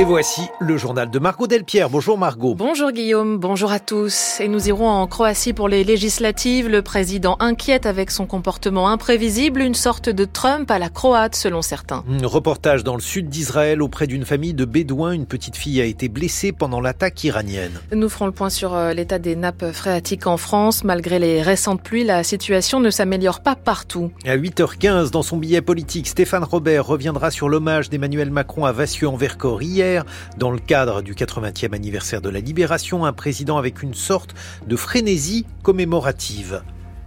voici le journal de Margot Delpierre. Bonjour Margot. Bonjour Guillaume, bonjour à tous. Et nous irons en Croatie pour les législatives. Le président inquiète avec son comportement imprévisible, une sorte de Trump à la croate selon certains. Reportage dans le sud d'Israël auprès d'une famille de Bédouins. Une petite fille a été blessée pendant l'attaque iranienne. Nous ferons le point sur l'état des nappes phréatiques en France. Malgré les récentes pluies, la situation ne s'améliore pas partout. À 8h15, dans son billet politique, Stéphane Robert reviendra sur l'hommage d'Emmanuel Macron à Vassieux-en-Vercors hier. Dans le cadre du 80e anniversaire de la Libération, un président avec une sorte de frénésie commémorative.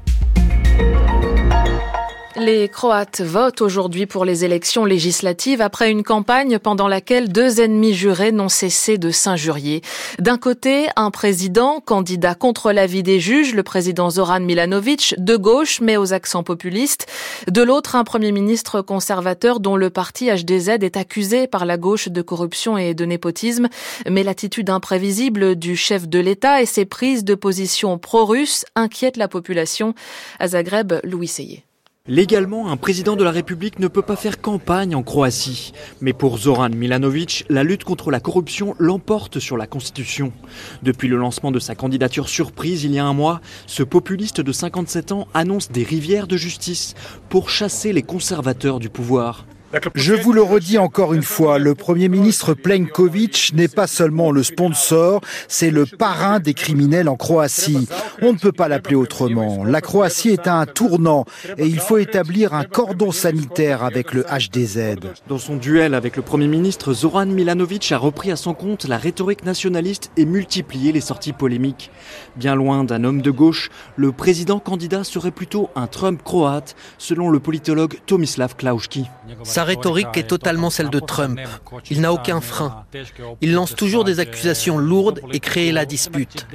Les Croates votent aujourd'hui pour les élections législatives après une campagne pendant laquelle deux ennemis jurés n'ont cessé de s'injurier. D'un côté, un président, candidat contre l'avis des juges, le président Zoran Milanović, de gauche mais aux accents populistes. De l'autre, un premier ministre conservateur dont le parti HDZ est accusé par la gauche de corruption et de népotisme. Mais l'attitude imprévisible du chef de l'État et ses prises de position pro-russes inquiètent la population. À Zagreb, Louis Seyé. Légalement, un président de la République ne peut pas faire campagne en Croatie. Mais pour Zoran Milanović, la lutte contre la corruption l'emporte sur la Constitution. Depuis le lancement de sa candidature surprise il y a un mois, ce populiste de 57 ans annonce des rivières de justice pour chasser les conservateurs du pouvoir. Je vous le redis encore une fois, le Premier ministre Plenković n'est pas seulement le sponsor, c'est le parrain des criminels en Croatie. On ne peut pas l'appeler autrement. La Croatie est à un tournant et il faut établir un cordon sanitaire avec le HDZ. Dans son duel avec le Premier ministre, Zoran Milanović a repris à son compte la rhétorique nationaliste et multiplié les sorties polémiques. Bien loin d'un homme de gauche, le président candidat serait plutôt un Trump croate, selon le politologue Tomislav Klauski. Sa rhétorique est totalement celle de Trump. Il n'a aucun frein. Il lance toujours des accusations lourdes et crée la dispute.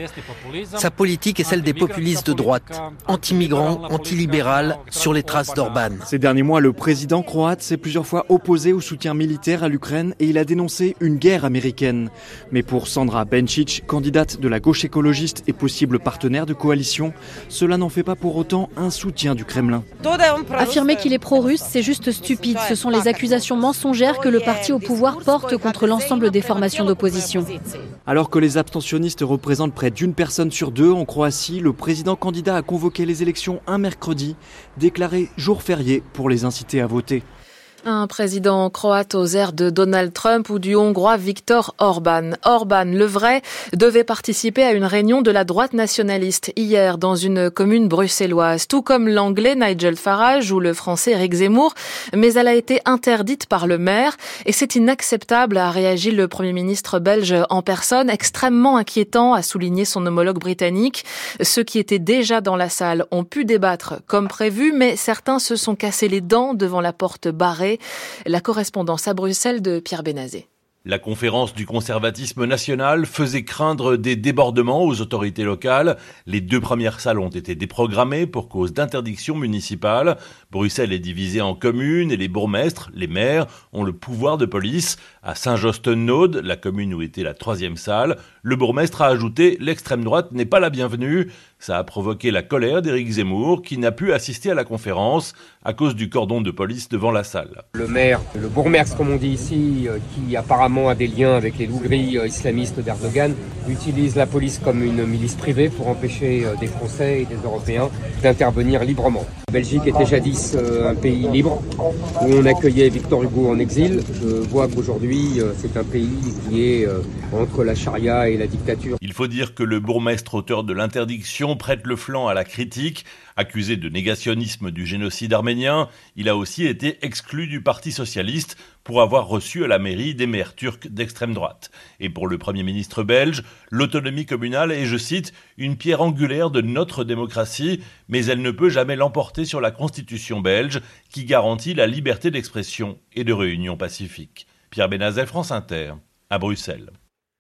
Sa politique est celle des populistes de droite, anti-migrants, anti-libérales, sur les traces d'Orban. Ces derniers mois, le président croate s'est plusieurs fois opposé au soutien militaire à l'Ukraine et il a dénoncé une guerre américaine. Mais pour Sandra Benčić, candidate de la gauche écologiste et possible partenaire de coalition, cela n'en fait pas pour autant un soutien du Kremlin. Affirmer qu'il est pro-russe, c'est juste stupide. Ce sont les accusations mensongères que le parti au pouvoir porte contre l'ensemble des formations d'opposition. Alors que les abstentionnistes représentent près d'une personne sur deux en Croatie, le président candidat a convoqué les élections un mercredi, déclaré jour férié pour les inciter à voter. Un président croate aux airs de Donald Trump ou du Hongrois Viktor Orban. Orban, le vrai, devait participer à une réunion de la droite nationaliste hier dans une commune bruxelloise, tout comme l'anglais Nigel Farage ou le français Éric Zemmour, mais elle a été interdite par le maire et c'est inacceptable, a réagi le Premier ministre belge en personne, extrêmement inquiétant, a souligné son homologue britannique. Ceux qui étaient déjà dans la salle ont pu débattre comme prévu, mais certains se sont cassés les dents devant la porte barrée. La correspondance à Bruxelles de Pierre Benazé. La conférence du conservatisme national faisait craindre des débordements aux autorités locales. Les deux premières salles ont été déprogrammées pour cause d'interdiction municipale. Bruxelles est divisée en communes et les bourgmestres, les maires, ont le pouvoir de police. À Saint-Josten-Noode, la commune où était la troisième salle, le bourgmestre a ajouté « L'extrême droite n'est pas la bienvenue ». Ça a provoqué la colère d'Éric Zemmour qui n'a pu assister à la conférence à cause du cordon de police devant la salle. Le maire, le bourgmestre comme on dit ici, qui apparemment a des liens avec les loups-gris islamistes d'Erdogan, utilise la police comme une milice privée pour empêcher des Français et des Européens d'intervenir librement. La Belgique était jadis un pays libre où on accueillait Victor Hugo en exil. Je vois qu'aujourd'hui c'est un pays qui est entre la charia et la dictature. Il faut dire que le bourgmestre auteur de l'interdiction prête le flanc à la critique. Accusé de négationnisme du génocide arménien, il a aussi été exclu du Parti socialiste pour avoir reçu à la mairie des maires turcs d'extrême droite. Et pour le Premier ministre belge, l'autonomie communale est, je cite, une pierre angulaire de notre démocratie, mais elle ne peut jamais l'emporter sur la Constitution belge qui garantit la liberté d'expression et de réunion pacifique. Pierre Benazet, France Inter, à Bruxelles.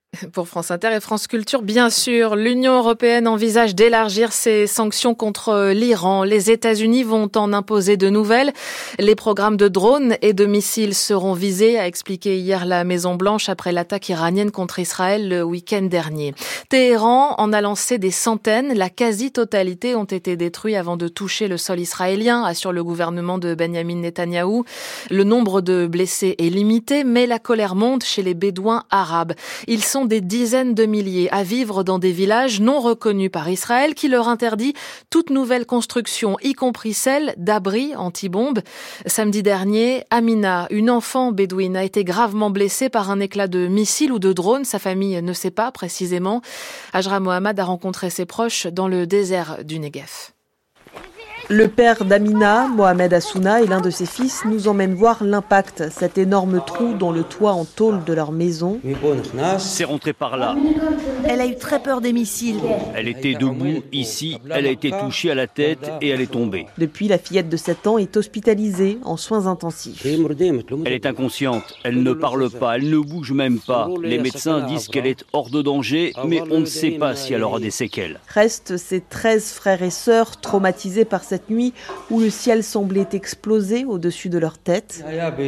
Pour France Inter et France Culture, bien sûr, l'Union européenne envisage d'élargir ses sanctions contre l'Iran. Les États-Unis vont en imposer de nouvelles. Les programmes de drones et de missiles seront visés, a expliqué hier la Maison-Blanche après l'attaque iranienne contre Israël le week-end dernier. Téhéran en a lancé des centaines. La quasi-totalité ont été détruits avant de toucher le sol israélien, assure le gouvernement de Benyamin Netanyahou. Le nombre de blessés est limité, mais la colère monte chez les Bédouins arabes. Ils sont des dizaines de milliers à vivre dans des villages non reconnus par Israël qui leur interdit toute nouvelle construction, y compris celle d'abris anti-bombes. Samedi dernier, Amina, une enfant bédouine, a été gravement blessée par un éclat de missile ou de drone. Sa famille ne sait pas précisément. Hajra Mohamed a rencontré ses proches dans le désert du Negev. Le père d'Amina, Mohamed Assouna, et l'un de ses fils nous emmènent voir l'impact, cet énorme trou dans le toit en tôle de leur maison. C'est rentré par là. Elle a eu très peur des missiles. Elle était debout, ici, elle a été touchée à la tête et elle est tombée. Depuis, la fillette de 7 ans est hospitalisée en soins intensifs. Elle est inconsciente, elle ne parle pas, elle ne bouge même pas. Les médecins disent qu'elle est hors de danger, mais on ne sait pas si elle aura des séquelles. Restent ses 13 frères et sœurs traumatisés par cette nuit où le ciel semblait exploser au-dessus de leur tête.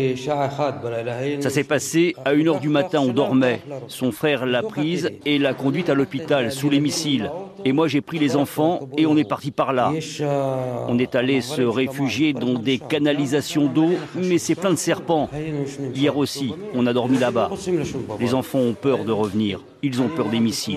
Ça s'est passé à 1h du matin, on dormait. Son frère l'a prise et l'a conduite à l'hôpital sous les missiles. Et moi j'ai pris les enfants et on est parti par là. On est allé se réfugier dans des canalisations d'eau, mais c'est plein de serpents. Hier aussi, on a dormi là-bas. Les enfants ont peur de revenir. Ils ont peur des missiles.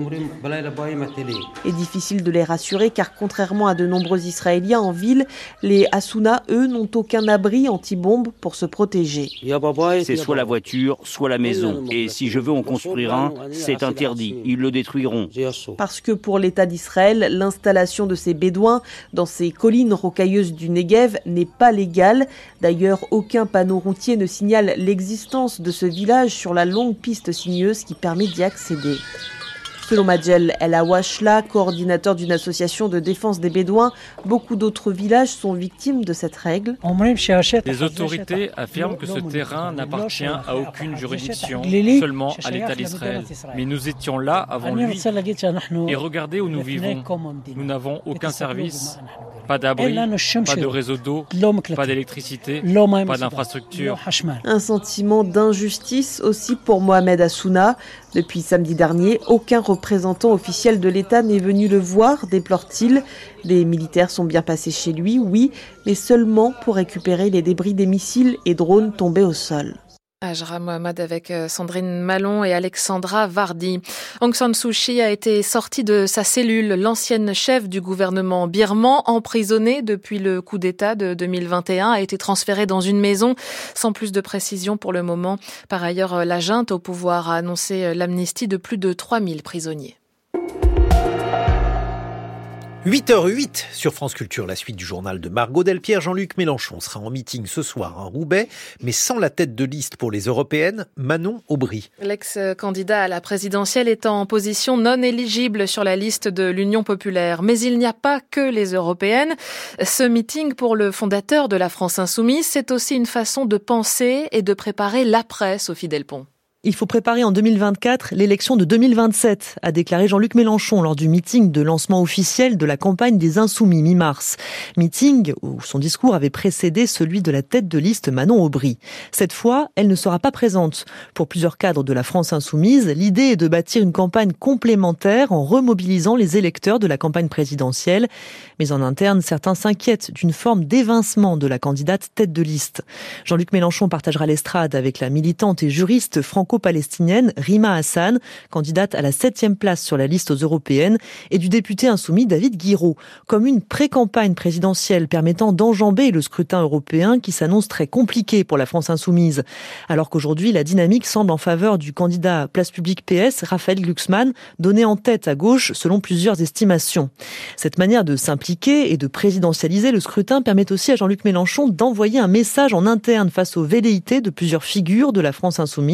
Et difficile de les rassurer car contrairement à de nombreux Israéliens en ville, les Assouna, eux, n'ont aucun abri anti-bombe pour se protéger. C'est soit la voiture, soit la maison. Et si je veux en construire un, c'est interdit. Ils le détruiront. Parce que pour l'État d'Israël, l'installation de ces Bédouins dans ces collines rocailleuses du Negev n'est pas légale. D'ailleurs, aucun panneau routier ne signale l'existence de ce village sur la longue piste sinueuse qui permet d'y accéder. Selon Majel El Awashla, coordinateur d'une association de défense des Bédouins, beaucoup d'autres villages sont victimes de cette règle. Les autorités affirment que ce terrain n'appartient à aucune juridiction, seulement à l'État d'Israël. Mais nous étions là avant lui. Et regardez où nous vivons. Nous n'avons aucun service, pas d'abri, pas de réseau d'eau, pas d'électricité, pas d'infrastructure. Un sentiment d'injustice aussi pour Mohamed Assouna. Depuis samedi dernier, aucun représentant officiel de l'État n'est venu le voir, déplore-t-il. Des militaires sont bien passés chez lui, oui, mais seulement pour récupérer les débris des missiles et drones tombés au sol. Hajra Mohamed avec Sandrine Malon et Alexandra Vardy. Aung San Suu Kyi a été sortie de sa cellule. L'ancienne chef du gouvernement birman, emprisonnée depuis le coup d'État de 2021, a été transférée dans une maison sans plus de précision pour le moment. Par ailleurs, la junte au pouvoir a annoncé l'amnistie de plus de 3000 prisonniers. 8h08 sur France Culture, la suite du journal de Margot Delpierre. Jean-Luc Mélenchon sera en meeting ce soir à Roubaix, mais sans la tête de liste pour les européennes, Manon Aubry. L'ex-candidat à la présidentielle est en position non éligible sur la liste de l'Union populaire. Mais il n'y a pas que les européennes. Ce meeting pour le fondateur de la France Insoumise, c'est aussi une façon de penser et de préparer l'après, Sophie Delpont. Il faut préparer en 2024 l'élection de 2027, a déclaré Jean-Luc Mélenchon lors du meeting de lancement officiel de la campagne des Insoumis mi-mars. Meeting où son discours avait précédé celui de la tête de liste Manon Aubry. Cette fois, elle ne sera pas présente. Pour plusieurs cadres de la France Insoumise, l'idée est de bâtir une campagne complémentaire en remobilisant les électeurs de la campagne présidentielle. Mais en interne, certains s'inquiètent d'une forme d'évincement de la candidate tête de liste. Jean-Luc Mélenchon partagera l'estrade avec la militante et juriste franco-palestinienne Rima Hassan, candidate à la 7e place sur la liste aux européennes, et du député insoumis David Guiraud, comme une pré-campagne présidentielle permettant d'enjamber le scrutin européen qui s'annonce très compliqué pour la France insoumise. Alors qu'aujourd'hui, la dynamique semble en faveur du candidat Place Publique PS, Raphaël Glucksmann, donné en tête à gauche selon plusieurs estimations. Cette manière de s'impliquer et de présidentialiser le scrutin permet aussi à Jean-Luc Mélenchon d'envoyer un message en interne face aux velléités de plusieurs figures de la France insoumise,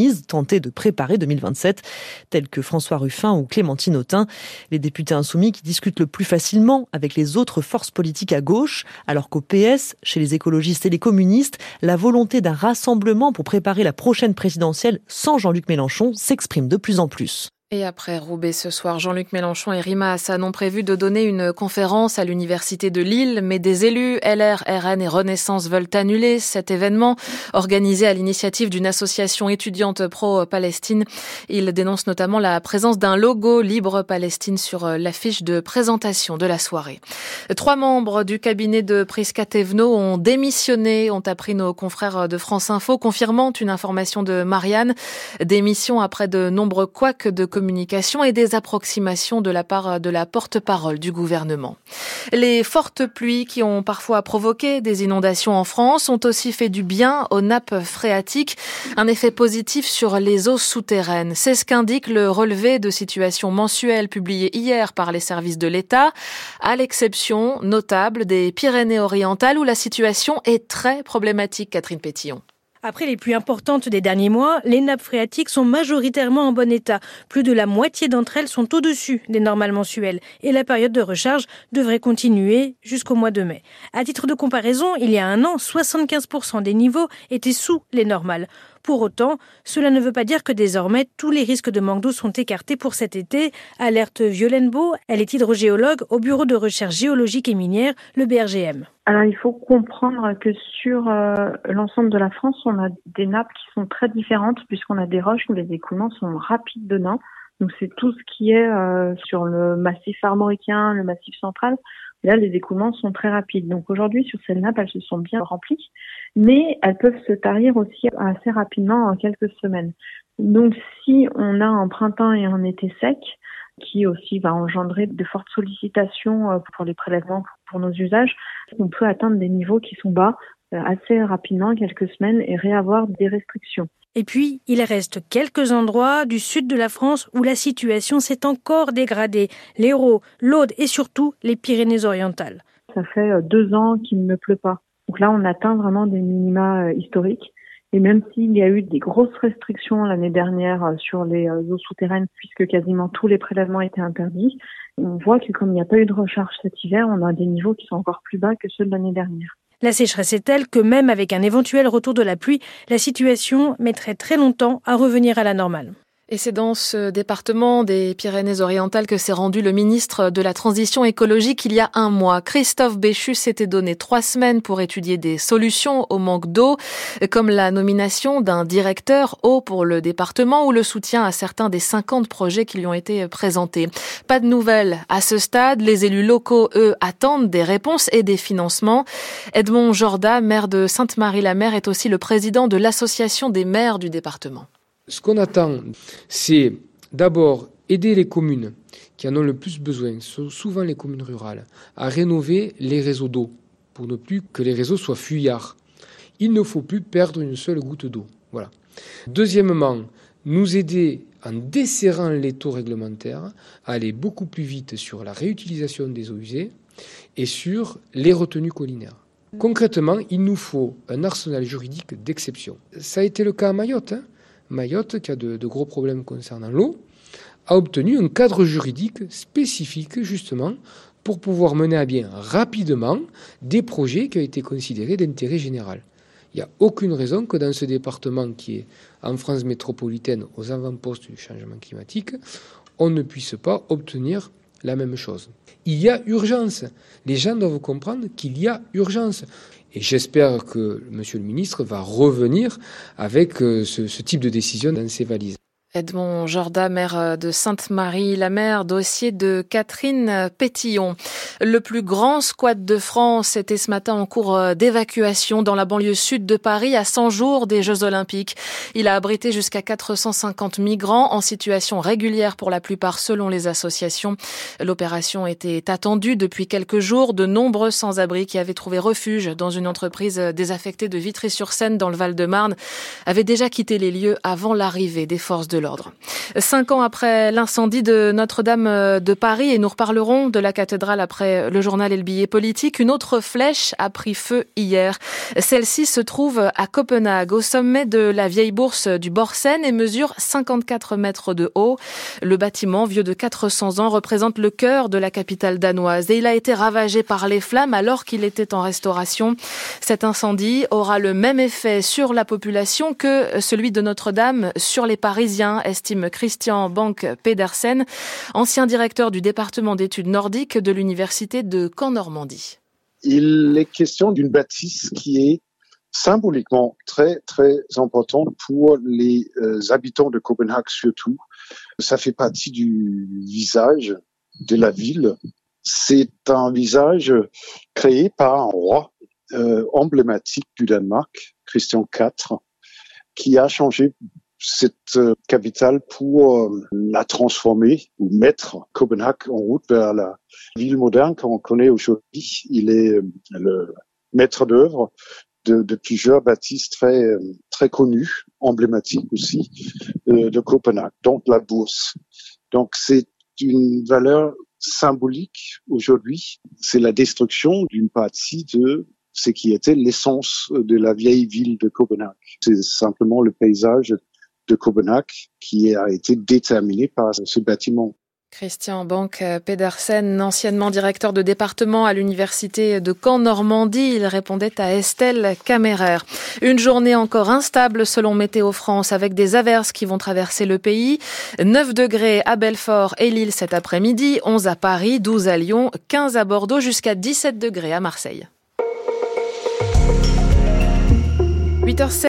tenter de préparer 2027, tels que François Ruffin ou Clémentine Autain. Les députés insoumis qui discutent le plus facilement avec les autres forces politiques à gauche, alors qu'au PS, chez les écologistes et les communistes, la volonté d'un rassemblement pour préparer la prochaine présidentielle sans Jean-Luc Mélenchon s'exprime de plus en plus. Et après Roubaix ce soir, Jean-Luc Mélenchon et Rima Hassan ont prévu de donner une conférence à l'Université de Lille, mais des élus LR, RN et Renaissance veulent annuler cet événement organisé à l'initiative d'une association étudiante pro-Palestine. Ils dénoncent notamment la présence d'un logo Libre Palestine sur l'affiche de présentation de la soirée. 3 membres du cabinet de Prisca Thévenot ont démissionné, ont appris nos confrères de France Info, confirmant une information de Marianne. Démission après de nombreux couacs de communication et des approximations de la part de la porte-parole du gouvernement. Les fortes pluies qui ont parfois provoqué des inondations en France ont aussi fait du bien aux nappes phréatiques, un effet positif sur les eaux souterraines. C'est ce qu'indique le relevé de situation mensuel publié hier par les services de l'État, à l'exception notable des Pyrénées-Orientales où la situation est très problématique, Catherine Pétillon. Après les pluies importantes des derniers mois, les nappes phréatiques sont majoritairement en bon état. Plus de la moitié d'entre elles sont au-dessus des normales mensuelles et la période de recharge devrait continuer jusqu'au mois de mai. À titre de comparaison, il y a un an, 75% des niveaux étaient sous les normales. Pour autant, cela ne veut pas dire que désormais tous les risques de manque d'eau sont écartés pour cet été, alerte Violaine Beau. Elle est hydrogéologue au Bureau de recherche géologique et minière, le BRGM. Alors il faut comprendre que sur l'ensemble de la France, on a des nappes qui sont très différentes puisqu'on a des roches où les écoulements sont rapides dedans. Donc c'est tout ce qui est sur le massif armoricain, le massif central. Là, les écoulements sont très rapides. Donc aujourd'hui, sur ces nappes, elles se sont bien remplies, mais elles peuvent se tarir aussi assez rapidement en quelques semaines. Donc si on a un printemps et un été sec, qui aussi va engendrer de fortes sollicitations pour les prélèvements pour nos usages, on peut atteindre des niveaux qui sont bas assez rapidement, quelques semaines, et réavoir des restrictions. Et puis, il reste quelques endroits du sud de la France où la situation s'est encore dégradée. L'Hérault, l'Aude et surtout les Pyrénées-Orientales. Ça fait 2 ans qu'il ne pleut pas. Donc là, on atteint vraiment des minima historiques. Et même s'il y a eu des grosses restrictions l'année dernière sur les eaux souterraines, puisque quasiment tous les prélèvements étaient interdits, on voit que comme il n'y a pas eu de recharge cet hiver, on a des niveaux qui sont encore plus bas que ceux de l'année dernière. La sécheresse est telle que même avec un éventuel retour de la pluie, la situation mettrait très longtemps à revenir à la normale. Et c'est dans ce département des Pyrénées-Orientales que s'est rendu le ministre de la Transition écologique il y a 1 mois. Christophe Béchu s'était donné 3 semaines pour étudier des solutions au manque d'eau, comme la nomination d'un directeur eau pour le département ou le soutien à certains des 50 projets qui lui ont été présentés. Pas de nouvelles à ce stade. Les élus locaux, eux, attendent des réponses et des financements. Edmond Jorda, maire de Sainte-Marie-la-Mer, est aussi le président de l'association des maires du département. Ce qu'on attend, c'est d'abord aider les communes qui en ont le plus besoin, souvent les communes rurales, à rénover les réseaux d'eau pour ne plus que les réseaux soient fuyards. Il ne faut plus perdre une seule goutte d'eau. Voilà. Deuxièmement, nous aider en desserrant les taux réglementaires à aller beaucoup plus vite sur la réutilisation des eaux usées et sur les retenues collinaires. Concrètement, il nous faut un arsenal juridique d'exception. Ça a été le cas à Mayotte. Mayotte, qui a de gros problèmes concernant l'eau, a obtenu un cadre juridique spécifique justement pour pouvoir mener à bien rapidement des projets qui ont été considérés d'intérêt général. Il n'y a aucune raison que dans ce département qui est en France métropolitaine aux avant-postes du changement climatique, on ne puisse pas obtenir la même chose. Il y a urgence. Les gens doivent comprendre qu'il y a urgence. Et j'espère que Monsieur le ministre va revenir avec ce type de décision dans ses valises. Edmond Jorda, maire de Sainte-Marie-la-Mer, dossier de Catherine Pétillon. Le plus grand squat de France était ce matin en cours d'évacuation dans la banlieue sud de Paris à 100 jours des Jeux Olympiques. Il a abrité jusqu'à 450 migrants en situation régulière pour la plupart selon les associations. L'opération était attendue depuis quelques jours. De nombreux sans-abri qui avaient trouvé refuge dans une entreprise désaffectée de Vitry-sur-Seine dans le Val-de-Marne avaient déjà quitté les lieux avant l'arrivée des forces de l'ordre. 5 ans après l'incendie de Notre-Dame de Paris, et nous reparlerons de la cathédrale après le journal et le billet politique, une autre flèche a pris feu hier. Celle-ci se trouve à Copenhague, au sommet de la vieille bourse du Borsen, et mesure 54 mètres de haut. Le bâtiment, vieux de 400 ans, représente le cœur de la capitale danoise, et il a été ravagé par les flammes alors qu'il était en restauration. Cet incendie aura le même effet sur la population que celui de Notre-Dame sur les Parisiens, estime Christian Bank Pedersen, ancien directeur du département d'études nordiques de l'université de Caen-Normandie. Il est question d'une bâtisse qui est symboliquement très, très importante pour les habitants de Copenhague surtout. Ça fait partie du visage de la ville. C'est un visage créé par un roi emblématique du Danemark, Christian IV, qui a changé cette capitale pour la transformer ou mettre Copenhague en route vers la ville moderne qu'on connaît aujourd'hui. Il est le maître d'œuvre de plusieurs bâtisses très connues, emblématiques aussi, de Copenhague, donc la bourse. Donc c'est une valeur symbolique aujourd'hui. C'est la destruction d'une partie de ce qui était l'essence de la vieille ville de Copenhague. C'est simplement le paysage de Copenhague qui a été déterminé par ce bâtiment. Christian Bank Pedersen, anciennement directeur de département à l'université de Caen-Normandie, il répondait à Estelle Kammerer. Une journée encore instable selon Météo France, avec des averses qui vont traverser le pays. 9 degrés à Belfort et Lille cet après-midi, 11 à Paris, 12 à Lyon, 15 à Bordeaux, jusqu'à 17 degrés à Marseille. 8h07.